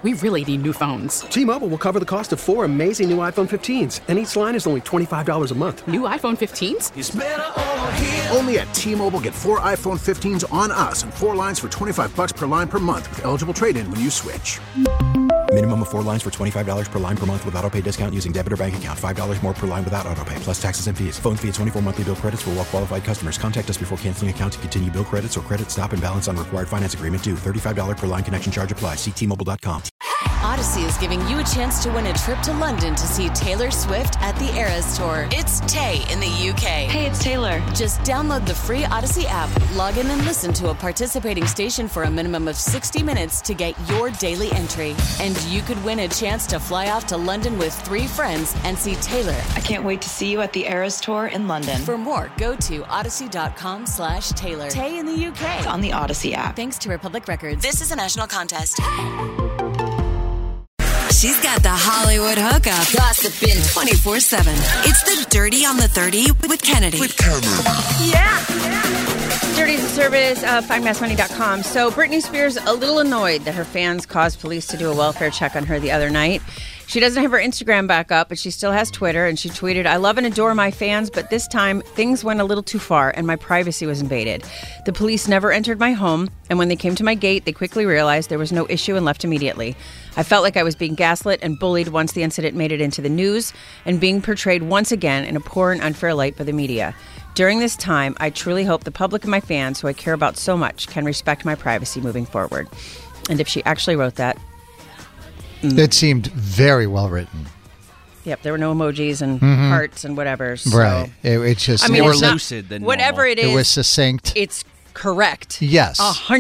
We really need new phones. T-Mobile will cover the cost of 4 amazing new iPhone 15s, and each line is only $25 a month. New iPhone 15s? It's better over here. Only at T-Mobile, get 4 iPhone 15s on us and 4 lines for $25 per line per month with eligible trade-in when you switch. Minimum of 4 lines for $25 per line per month with autopay discount using debit or bank account. $5 more per line without autopay, plus taxes and fees. Phone fee at 24 monthly bill credits for well-qualified customers. Contact us before canceling account to continue bill credits or credit stop and balance on required finance agreement due. $35 per line connection charge applies. See T-Mobile.com. Odyssey is giving you a chance to win a trip to London to see Taylor Swift at the Eras Tour. It's Tay in the UK. Hey, it's Taylor. Just download the free Odyssey app, log in and listen to a participating station for a minimum of 60 minutes to get your daily entry. And you could win a chance to fly off to London with 3 friends and see Taylor. I can't wait to see you at the Eras Tour in London. For more, go to odyssey.com/Taylor. Tay in the UK. It's on the Odyssey app. Thanks to Republic Records. This is a national contest. She's got the Hollywood hookup, gossiping 24/7. It's the Dirty on the 30 with Kennedy. Yeah. Dirty is a service of findmassmoney.com. So Britney Spears a little annoyed that her fans caused police to do a welfare check on her the other night. She doesn't have her Instagram back up, but she still has Twitter, and she tweeted, "I love and adore my fans, but this time things went a little too far and my privacy was invaded. The police never entered my home, and when they came to my gate, they quickly realized there was no issue and left immediately. I felt like I was being gaslit and bullied once the incident made it into the news and being portrayed once again in a poor and unfair light by the media. During this time, I truly hope the public and my fans, who I care about so much, can respect my privacy moving forward." And if she actually wrote that, it seemed very well written. Yep, there were no emojis and hearts and whatever. So. Right. It's just more lucid than whatever normal. it is. It was succinct. It's correct. Yes.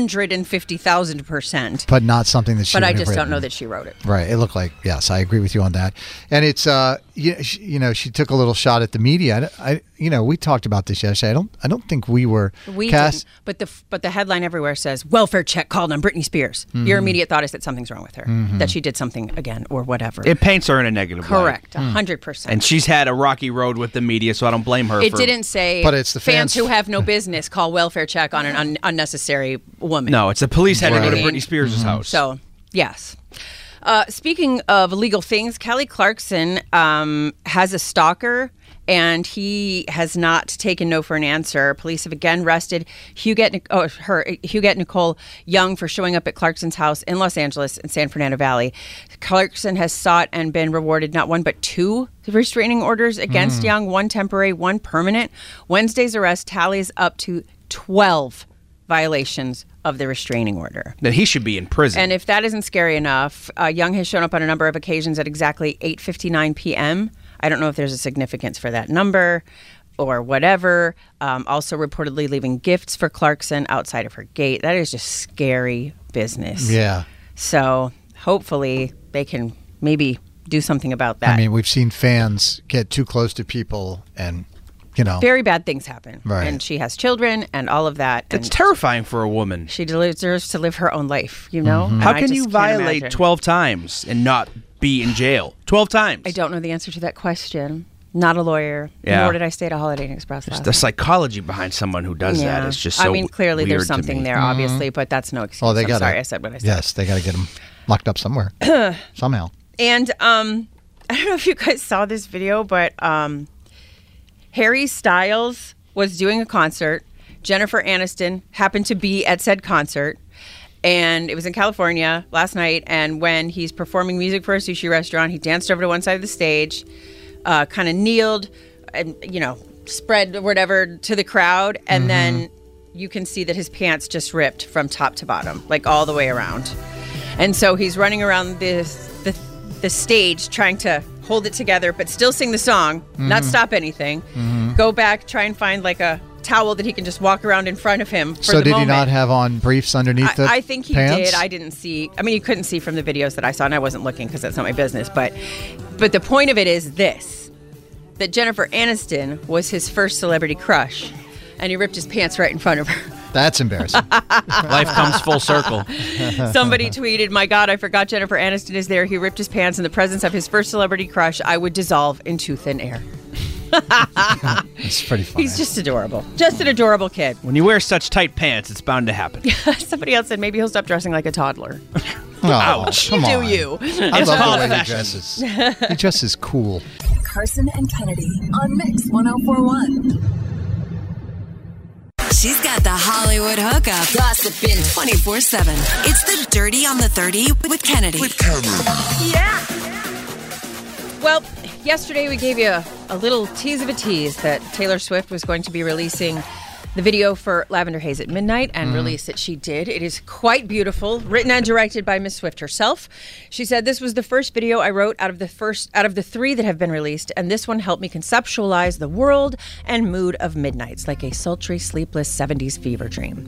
150,000%. But not something that she But would I have just don't written. know that she wrote it. Right. It looked like, yes, I agree with you on that. And it's, she took a little shot at the media. We talked about this yesterday. I don't think we were cast. Didn't. But the headline everywhere says, welfare check called on Britney Spears. Your immediate thought is that something's wrong with her, that she did something again or whatever. It paints her in a negative light. Correct. 100%. And she's had a rocky road with the media, so I don't blame her. It didn't say, but it's the fans who have no business call welfare check on an unnecessary woman. No, it's the police had to go to Right. Britney Spears' house. So, yes. Speaking of illegal things, Kelly Clarkson has a stalker, and he has not taken no for an answer. Police have again arrested Huguette Nicole Young for showing up at Clarkson's house in Los Angeles in San Fernando Valley. Clarkson has sought and been rewarded not one but 2 restraining orders against Young, 1 temporary, 1 permanent. Wednesday's arrest tallies up to 12 violations of the restraining order. Then he should be in prison. And if that isn't scary enough, Young has shown up on a number of occasions at exactly 8:59 p.m. I don't know if there's a significance for that number or whatever. Also reportedly leaving gifts for Clarkson outside of her gate. That is just scary business. Yeah. So hopefully they can maybe do something about that. I mean, we've seen fans get too close to people and, very bad things happen. Right. And she has children and all of that. It's terrifying for a woman. She deserves to live her own life, And How I can just you can't violate imagine. 12 times and not be in jail? 12 times. I don't know the answer to that question. Not a lawyer. Yeah. Nor did I stay at a Holiday Inn Express last The night. psychology behind someone who does that is just so clearly weird there's to something me. there, obviously, but that's no excuse. they I'm sorry I said what I said. Yes, they got to get them locked up somewhere. Somehow. And I don't know if you guys saw this video, but Harry Styles was doing a concert. Jennifer Aniston happened to be at said concert. And it was in California last night. And when he's performing music for a sushi restaurant, he danced over to one side of the stage, kind of kneeled and, spread whatever to the crowd. And then you can see that his pants just ripped from top to bottom, like all the way around. And so he's running around the stage trying to hold it together, but still sing the song, not stop anything. Go back, try and find like a towel that he can just walk around in front of him for So the did moment. he not have on briefs underneath the I think he pants? did. I didn't see. I mean, you couldn't see from the videos that I saw, and I wasn't looking because that's not my business. But the point of it is this, that Jennifer Aniston was his first celebrity crush, and he ripped his pants right in front of her. That's embarrassing. Life comes full circle. Somebody tweeted, "My God, I forgot Jennifer Aniston is there. He ripped his pants in the presence of his first celebrity crush. I would dissolve into thin air." It's pretty funny. He's just adorable. Just an adorable kid. When you wear such tight pants, it's bound to happen. Somebody else said maybe he'll stop dressing like a toddler. Ouch. Come on. You. I It's love called the way he fashion. dresses. He dresses cool. Carson and Kennedy on Mix 104.1. She's got the Hollywood hookup. Gossiping 24/7. It's the Dirty on the 30 with Kennedy. Yeah. Well, yesterday we gave you a little tease of a tease that Taylor Swift was going to be releasing the video for Lavender Haze at Midnight, and release it she did. It is quite beautiful, written and directed by Miss Swift herself. She said, "This was the first video I wrote out of the 3 that have been released, and this one helped me conceptualize the world and mood of Midnights, like a sultry, sleepless 70s fever dream."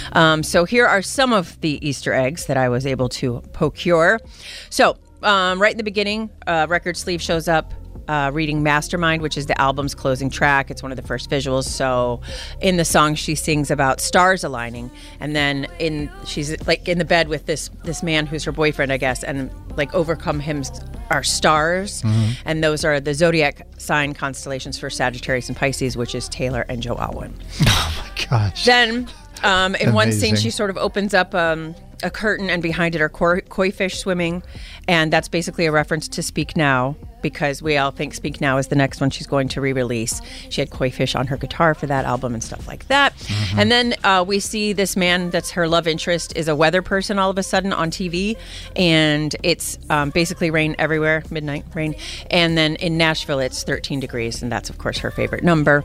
So here are some of the Easter eggs that I was able to procure. So right in the beginning, record sleeve shows up. Reading Mastermind, which is the album's closing track. It's one of the first visuals. So in the song, she sings about stars aligning. And then she's like in the bed with this man who's her boyfriend, I guess, and like overcome him are stars. And those are the zodiac sign constellations for Sagittarius and Pisces, which is Taylor and Joe Alwyn. Oh, my gosh. Then in one scene, Amazing. she sort of opens up a curtain, and behind it are koi fish swimming. And that's basically a reference to Speak Now, because we all think Speak Now is the next one she's going to re-release. She had koi fish on her guitar for that album and stuff like that. And then we see this man that's her love interest is a weather person all of a sudden on TV. And it's basically rain everywhere, midnight rain. And then in Nashville, it's 13 degrees. And that's, of course, her favorite number.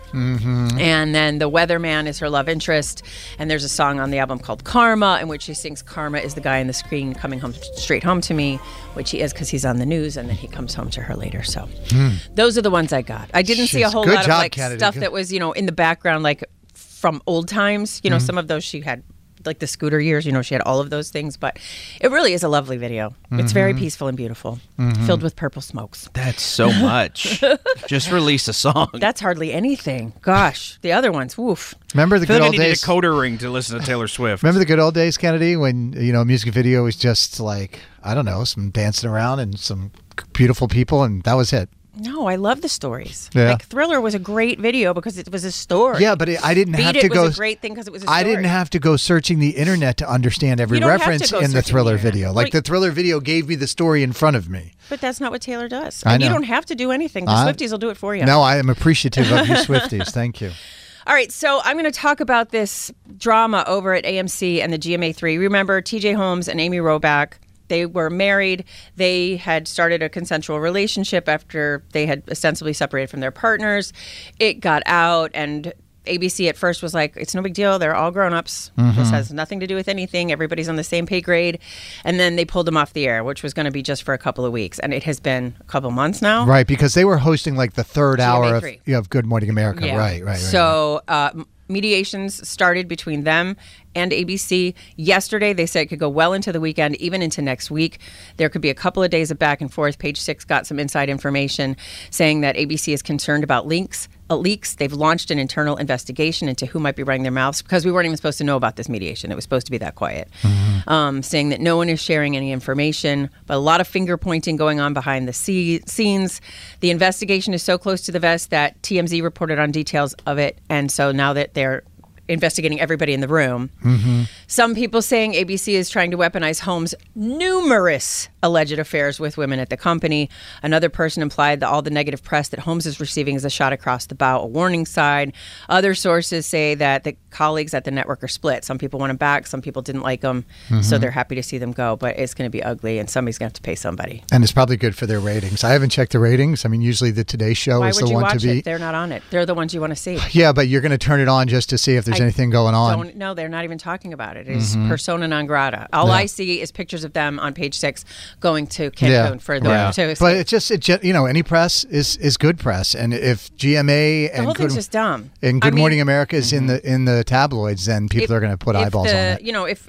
And then the weatherman is her love interest. And there's a song on the album called Karma, in which she sings, "Karma is the guy on the screen coming home straight home to me," which he is because he's on the news, and then he comes home to her later. So those are the ones I got. I didn't see a whole Good lot job, of like Kennedy. stuff Good. that was, in the background, like from old times. Some of those she had, like the Scooter years, she had all of those things. But it really is a lovely video. It's very peaceful and beautiful, filled with purple smokes. That's so much. Just release a song. That's hardly anything. Gosh, the other ones, woof. Remember the I feel good like I old need a days? decoder ring to listen to Taylor Swift. Remember the good old days, Kennedy, when, a music video was just like, I don't know, some dancing around and some beautiful people, and that was it. No, I love the stories. Yeah. Like Thriller was a great video because it was a story. Yeah, but I didn't have Beat to It go. was a great thing because it was a story. I didn't have to go searching the internet to understand every You don't have to reference go in the searching Thriller the internet. video. Like the Thriller video gave me the story in front of me. But that's not what Taylor does. I And you know. don't have to do anything. The Swifties will do it for you. No, I am appreciative of you Swifties. Thank you. All right, so I'm going to talk about this drama over at AMC and the GMA3. Remember, TJ Holmes and Amy Robach, they were married. They had started a consensual relationship after they had ostensibly separated from their partners. It got out, and ABC at first was like, it's no big deal. They're all grown-ups. This has nothing to do with anything. Everybody's on the same pay grade. And then they pulled them off the air, which was going to be just for a couple of weeks. And it has been a couple months now. Right, because they were hosting like the third hour GMA3. of Good Morning America. Yeah. Right. So mediations started between them and ABC. Yesterday, they said it could go well into the weekend, even into next week. There could be a couple of days of back and forth. Page 6 got some inside information saying that ABC is concerned about leaks. They've launched an internal investigation into who might be running their mouths, because we weren't even supposed to know about this mediation. It was supposed to be that quiet. Saying that no one is sharing any information, but a lot of finger pointing going on behind the scenes. The investigation is so close to the vest that TMZ reported on details of it, and so now that they're investigating everybody in the room. Some people saying ABC is trying to weaponize Holmes' numerous alleged affairs with women at the company. Another person implied that all the negative press that Holmes is receiving is a shot across the bow, a warning sign. Other sources say that the colleagues at the network are split. Some people want him back, some people didn't like him, so they're happy to see them go, but it's going to be ugly, and somebody's going to have to pay somebody. And it's probably good for their ratings. I haven't checked the ratings. I mean, usually the Today Show Why is would the you one watch to be. it? They're not on it. They're the ones you want to see. Yeah, but you're going to turn it on just to see if there's anything going on. No, they're not even talking about it. It is persona non grata. All I see is pictures of them on page 6 going to Cancun for the to But it's just any press is good press, and if GMA the whole thing's just dumb. and Good Morning America is in the tabloids, then people are going to put eyeballs on it.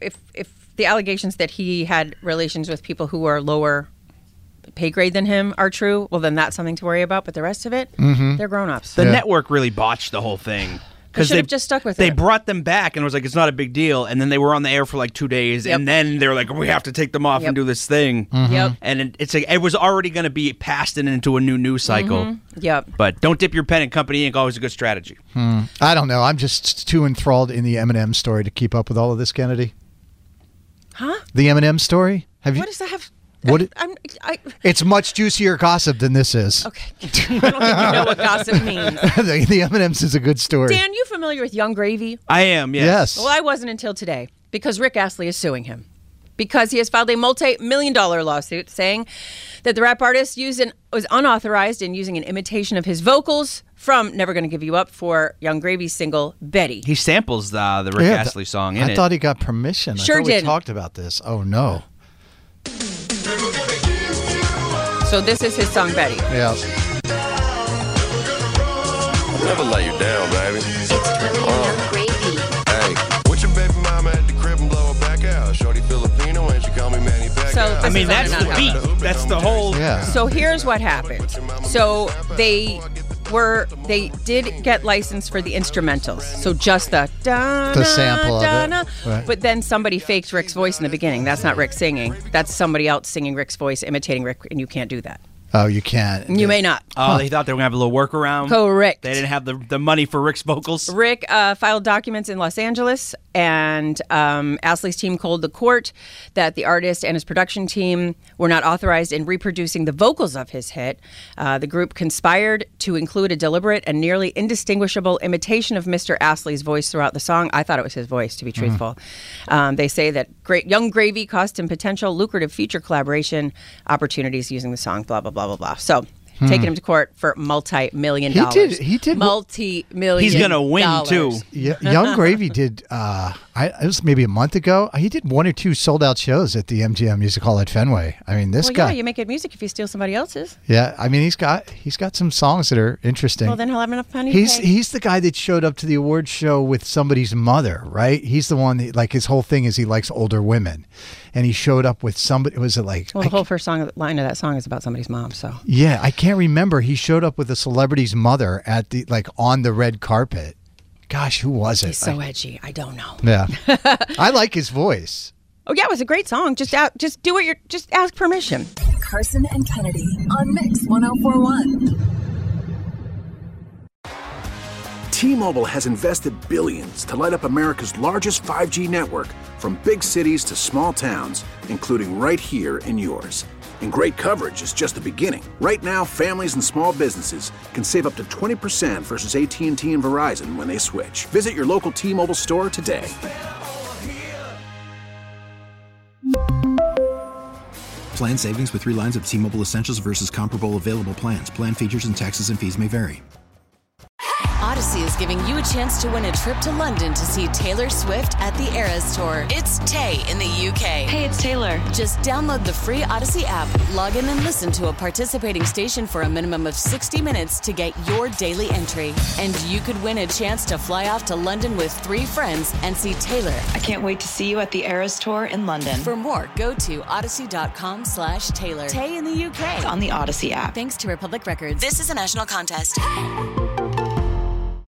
If the allegations that he had relations with people who are lower pay grade than him are true, well, then that's something to worry about. But the rest of it, they're grown-ups. The network really botched the whole thing. They should have just stuck with They it. brought them back and it was like, it's not a big deal. And then they were on the air for like 2 days. And then they were like, we have to take them off and do this thing. Yep. And it's like, it was already going to be passed into a new news cycle. Yep. But don't dip your pen in Company Inc. Always a good strategy. I don't know. I'm just too enthralled in the Eminem story to keep up with all of this, Kennedy. Huh? The Eminem story? Have you? What does that have? What? It's much juicier gossip than this is. Okay. I don't think you know what gossip means. The M&Ms is a good story. Dan, you familiar with Young Gravy? I am, yes. Well, I wasn't until today because Rick Astley is suing him because he has filed a multi-million-dollar lawsuit saying that the rap artist was unauthorized in using an imitation of his vocals from Never Gonna Give You Up for Young Gravy's single, Betty. He samples the Rick Astley song in it. I thought he got permission. Sure I thought did. We talked about this. Oh, no. So this is his song, Betty. Yeah. I'll never let you down, baby. It's really Young Gravy. Hey, with your baby mama at the crib and blow her back out. Shorty Filipino and she call me Manny Pacquiao. So I mean, that's the beat. That's the whole... Yeah. So here's what happened. So they did get licensed for the instrumentals. So just the sample of it. Right. But then somebody faked Rick's voice in the beginning. That's not Rick singing. That's somebody else singing Rick's voice, imitating Rick, and you can't do that. Oh, you can't. You may not. Oh, they thought they were going to have a little workaround. Correct. They didn't have the money for Rick's vocals. Rick filed documents in Los Angeles, and Astley's team told the court that the artist and his production team were not authorized in reproducing the vocals of his hit. The group conspired to include a deliberate and nearly indistinguishable imitation of Mr. Astley's voice throughout the song. I thought it was his voice, to be truthful. They say that Young Gravy cost him potential lucrative future collaboration opportunities using the song, blah, blah, blah. Blah, blah, blah. So, taking him to court for multi-million dollars. He did multi-million. He's gonna win too. Yeah, Young Gravy did. It was maybe a month ago. He did 1 or 2 sold-out shows at the MGM Music Hall at Fenway. I mean, this guy. Yeah, you make good music if you steal somebody else's. Yeah, I mean, he's got some songs that are interesting. Well, then he'll have enough money. He's the guy that showed up to the awards show with somebody's mother, right? He's the one that, like, his whole thing is he likes older women, and he showed up with somebody. Was it like? Well, the whole first line of that song is about somebody's mom. So yeah, I can't remember. He showed up with a celebrity's mother at the on the red carpet. Gosh, who was it? He's so edgy. I don't know. Yeah, I like his voice. Oh yeah, it was a great song. Just do what just ask permission. Carson and Kennedy on Mix 104.1. T-Mobile has invested billions to light up America's largest 5G network, from big cities to small towns, including right here in yours. And great coverage is just the beginning. Right now, families and small businesses can save up to 20% versus AT&T and Verizon when they switch. Visit your local T-Mobile store today. Plan savings with 3 lines of T-Mobile Essentials versus comparable available plans. Plan features and taxes and fees may vary. Odyssey is giving you a chance to win a trip to London to see Taylor Swift at the Eras Tour. It's Tay in the UK. Hey, it's Taylor. Just download the free Odyssey app, log in and listen to a participating station for a minimum of 60 minutes to get your daily entry. And you could win a chance to fly off to London with 3 friends and see Taylor. I can't wait to see you at the Eras Tour in London. For more, go to odyssey.com/Taylor. Tay in the UK. It's on the Odyssey app. Thanks to Republic Records. This is a national contest.